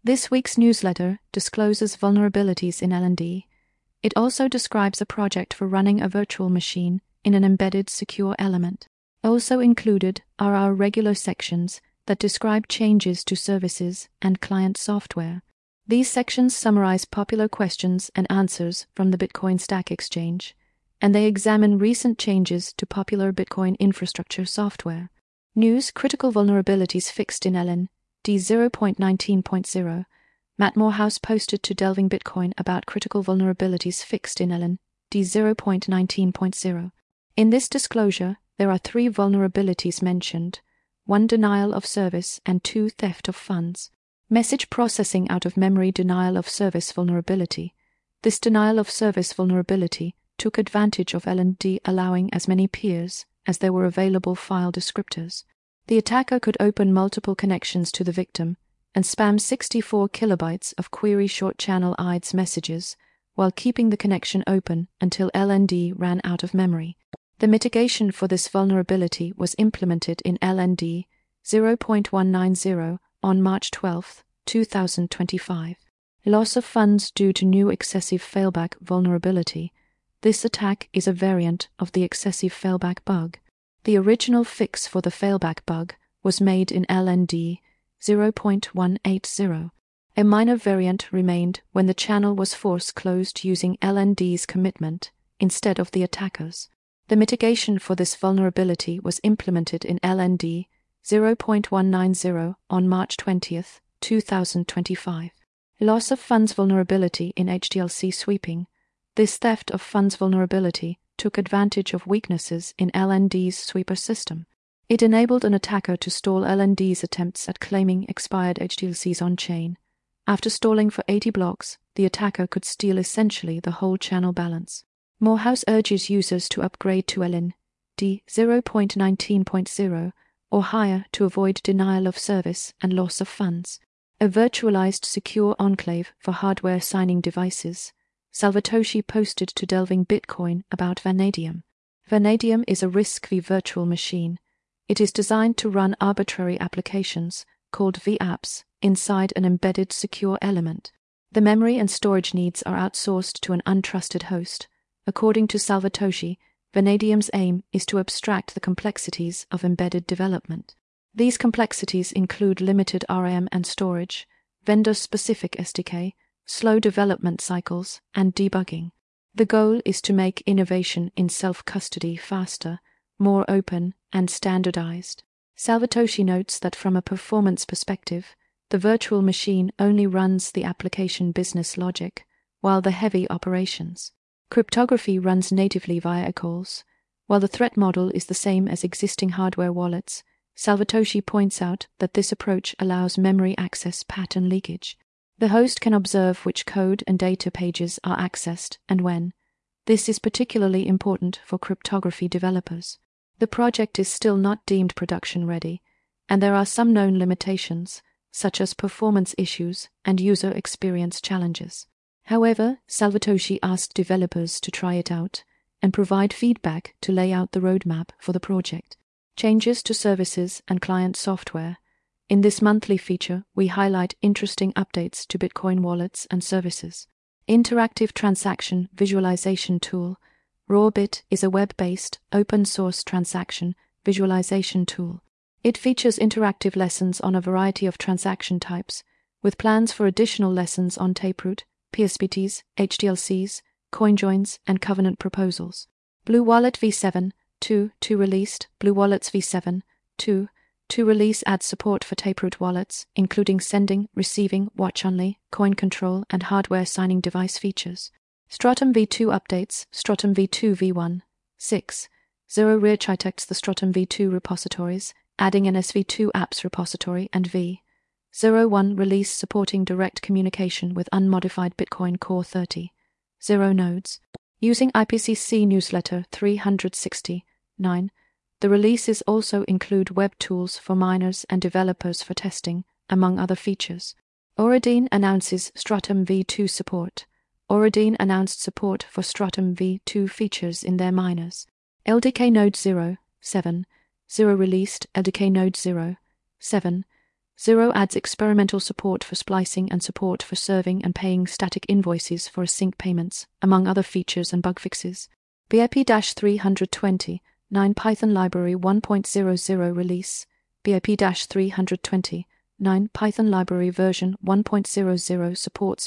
This week's newsletter discloses vulnerabilities in LND. It also describes a project for running a virtual machine in an embedded secure element. Also included are our regular sections that describe changes to services and client software. These sections summarize popular questions and answers from the Bitcoin Stack Exchange, and they examine recent changes to popular Bitcoin infrastructure software. News: critical vulnerabilities fixed in LN D0.19.0. Matt Morehouse posted to Delving Bitcoin about critical vulnerabilities fixed in LN D0.19.0. In this disclosure, there are 3 vulnerabilities mentioned: 1 denial of service and 2 theft of funds. Message processing out of memory denial of service vulnerability. This denial of service vulnerability took advantage of LND, allowing as many peers as there were available file descriptors. The attacker could open multiple connections to the victim and spam 64 kilobytes of query short channel IDS messages while keeping the connection open until LND ran out of memory. The mitigation for this vulnerability was implemented in LND 0.190 on March 12, 2025. Loss of funds due to new excessive failback vulnerability. This attack is a variant of the excessive failback bug. The original fix for the failback bug was made in LND 0.180. A minor variant remained when the channel was force closed using LND's commitment instead of the attacker's. The mitigation for this vulnerability was implemented in LND 0.190 on March 20, 2025. Loss of funds vulnerability in HDLC sweeping. This theft of funds vulnerability took advantage of weaknesses in LND's sweeper system. It enabled an attacker to stall LND's attempts at claiming expired HDLCs on-chain. After stalling for 80 blocks, the attacker could steal essentially the whole channel balance. Morehouse urges users to upgrade to LN D 0.19.0 or higher to avoid denial of service and loss of funds. A virtualized secure enclave for hardware signing devices. Salvatoshi posted to Delving Bitcoin about Vanadium. Vanadium is a RISC-V virtual machine. It is designed to run arbitrary applications, called VApps, inside an embedded secure element. The memory and storage needs are outsourced to an untrusted host. According to Salvatoshi, Vanadium's aim is to abstract the complexities of embedded development. These complexities include limited RAM and storage, vendor-specific SDK, slow development cycles, and debugging. The goal is to make innovation in self-custody faster, more open, and standardized. Salvatoshi notes that from a performance perspective, the virtual machine only runs the application business logic, while the heavy operations. Cryptography runs natively via calls. While the threat model is the same as existing hardware wallets, Salvatoshi points out that this approach allows memory access pattern leakage. The host can observe which code and data pages are accessed and when. This is particularly important for cryptography developers. The project is still not deemed production ready, and there are some known limitations, such as performance issues and user experience challenges. However, Salvatoshi asked developers to try it out and provide feedback to lay out the roadmap for the project. Changes to services and client software. In this monthly feature, we highlight interesting updates to Bitcoin wallets and services. Interactive Transaction Visualization Tool. Rawbit is a web-based, open-source transaction visualization tool. It features interactive lessons on a variety of transaction types, with plans for additional lessons on Taproot, PSBTs, HDLCs, CoinJoins, and Covenant proposals. Blue Wallet v7 2 released. Blue Wallets v7 2 release adds support for Taproot wallets, including sending, receiving, watch-only, coin control, and hardware signing device features. Stratum v2 updates. Stratum v2 v1 6 0 rearchitects the Stratum v2 repositories, adding an SV2 apps repository and v01 release supporting direct communication with unmodified Bitcoin Core 30. 0 nodes. Using IPCC Newsletter 369, the releases also include web tools for miners and developers for testing, among other features. Auradine announces Stratum v2 support. Auradine announced support for Stratum v2 features in their miners. LDK Node 0.7.0 released. LDK Node 0.7 Xero adds experimental support for splicing and support for serving and paying static invoices for async payments, among other features and bug fixes. BIP-320, 9 Python Library 1.00 release. BIP-320, 9 Python Library version 1.00 supports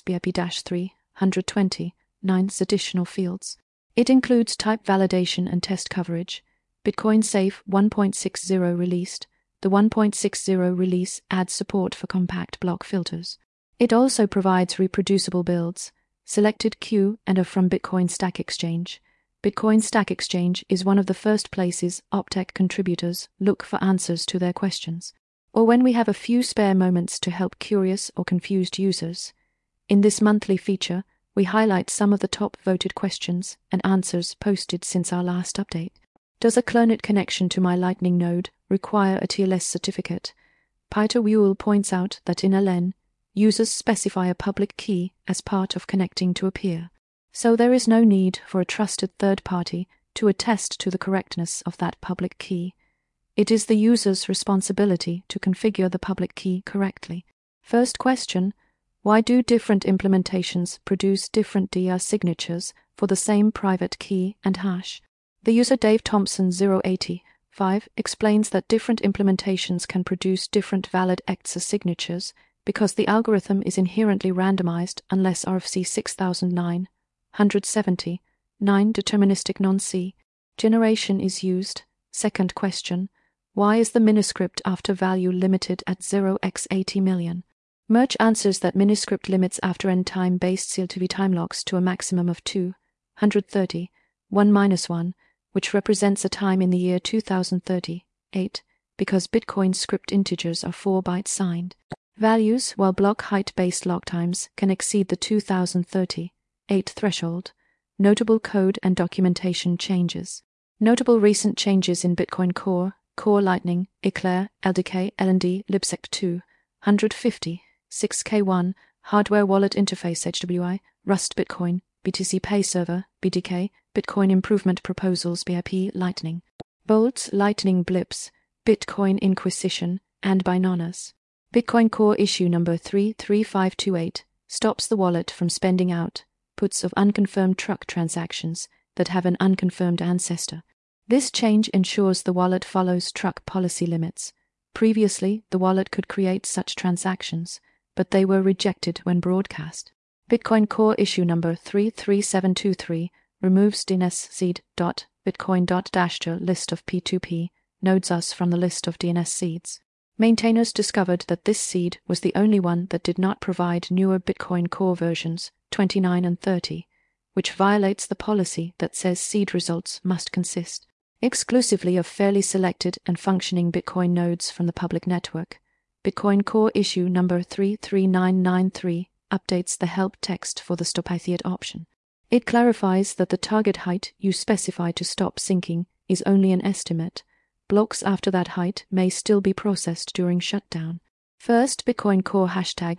BIP-320, 9's additional fields. It includes type validation and test coverage. Bitcoin Safe 1.60 released. The 1.60 release adds support for compact block filters. It also provides reproducible builds, selected queue, and are from Bitcoin Stack Exchange. Bitcoin Stack Exchange is one of the first places Optech contributors look for answers to their questions, or when we have a few spare moments to help curious or confused users. In this monthly feature, we highlight some of the top voted questions and answers posted since our last update. Does a Clernet connection to my Lightning node require a TLS certificate? Peter Wuhl points out that in LN, users specify a public key as part of connecting to a peer, so there is no need for a trusted third party to attest to the correctness of that public key. It is the user's responsibility to configure the public key correctly. First question: why do different implementations produce different DR signatures for the same private key and hash? The user Dave Thompson 085 explains that different implementations can produce different valid EXA signatures because the algorithm is inherently randomized unless RFC 6009, 170, 9 deterministic non-C generation is used. Second question: why is the miniscript after value limited at 0x80 million? Merch answers that miniscript limits after n time-based CLTV time locks to a maximum of 230, 1-1, which represents a time in the year 2038, because Bitcoin script integers are 4 bytes signed. Values, while block height-based lock times can exceed the 2038 threshold. Notable code and documentation changes. Notable recent changes in Bitcoin Core, Core Lightning, Eclair, LDK, LND, Libsect 2, 150, 6K1, Hardware Wallet Interface HWI, Rust Bitcoin, BTC Pay Server, BTK, Bitcoin Improvement Proposals BIP Lightning, Bolts, Lightning Blips, Bitcoin Inquisition, and Binanas. Bitcoin Core issue number 33528 stops the wallet from spending out puts of unconfirmed truck transactions that have an unconfirmed ancestor. This change ensures the wallet follows truck policy limits. Previously, the wallet could create such transactions, but they were rejected when broadcast. Bitcoin Core issue number 33723 removes DNS seed.bitcoin.dasher list of P2P nodes us from the list of DNS seeds. Maintainers discovered that this seed was the only one that did not provide newer Bitcoin Core versions 29 and 30, which violates the policy that says seed results must consist exclusively of fairly selected and functioning Bitcoin nodes from the public network. Bitcoin Core issue number 33993 updates the help text for the Stop Ethiot option. It clarifies that the target height you specify to stop syncing is only an estimate. Blocks after that height may still be processed during shutdown. First, Bitcoin Core hashtag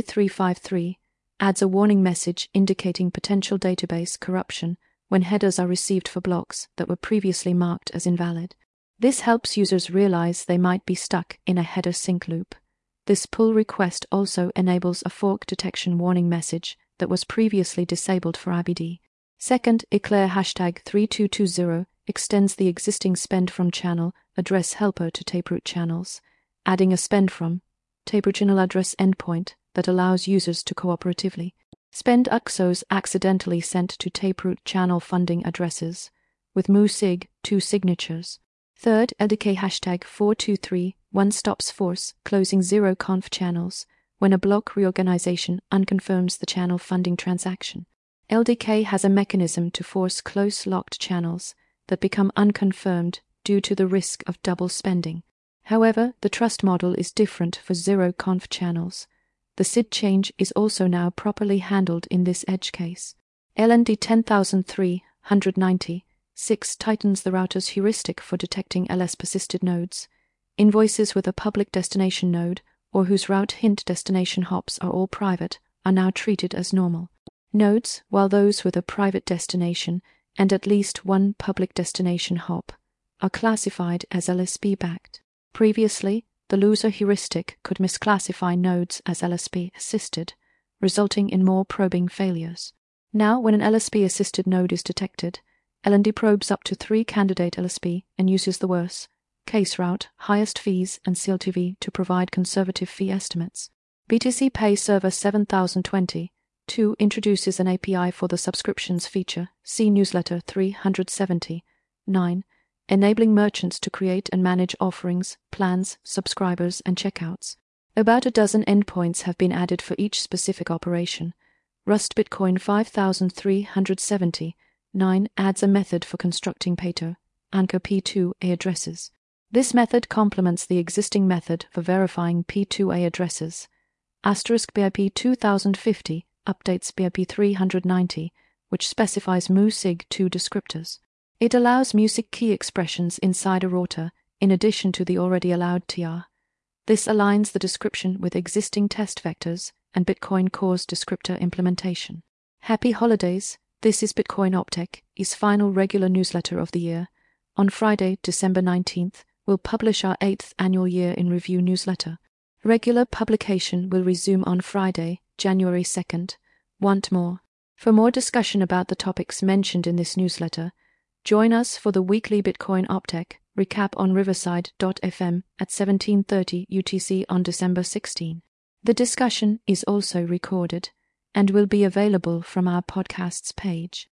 3353 adds a warning message indicating potential database corruption when headers are received for blocks that were previously marked as invalid. This helps users realize they might be stuck in a header sync loop. This pull request also enables a fork detection warning message that was previously disabled for IBD. Second, Eclair hashtag 3220 extends the existing spend from channel address helper to Taproot channels, adding a spend from Taproot channel address endpoint that allows users to cooperatively spend UXOs accidentally sent to Taproot channel funding addresses, with MooSig 2 signatures. Third, LDK hashtag 4231 stops force closing zero-conf channels when a block reorganization unconfirms the channel funding transaction. LDK has a mechanism to force close locked channels that become unconfirmed due to the risk of double spending. However, the trust model is different for zero-conf channels. The SID change is also now properly handled in this edge case. LND 10396 tightens the router's heuristic for detecting LS-persisted nodes. Invoices with a public destination node or whose route hint destination hops are all private are now treated as normal. Nodes, while those with a private destination and at least one public destination hop are classified as LSB-backed. Previously, the loser heuristic could misclassify nodes as LSP-assisted, resulting in more probing failures. Now, when an LSP-assisted node is detected, LND probes up to 3 candidate LSP and uses the worst case route, highest fees, and CLTV to provide conservative fee estimates. BTC Pay Server 7020 2 introduces an API for the subscriptions feature, see newsletter 370. 9. Enabling merchants to create and manage offerings, plans, subscribers, and checkouts. About a dozen endpoints have been added for each specific operation. Rust Bitcoin 5370 9 adds a method for constructing Pato Anchor P2A addresses. This method complements the existing method for verifying P2A addresses. BIP 2050 updates BIP 390, which specifies MuSig2 descriptors. It allows music key expressions inside a router in addition to the already allowed TR. This aligns the description with existing test vectors and Bitcoin Core's descriptor implementation. Happy holidays! This is Bitcoin Optech's final regular newsletter of the year. On Friday, December 19th, we'll publish our 8th annual year in review newsletter. Regular publication will resume on Friday, January 2nd. Want more? For more discussion about the topics mentioned in this newsletter, join us for the weekly Bitcoin Optech recap on Riverside.fm at 17:30 UTC on December 16. The discussion is also recorded and will be available from our podcasts page.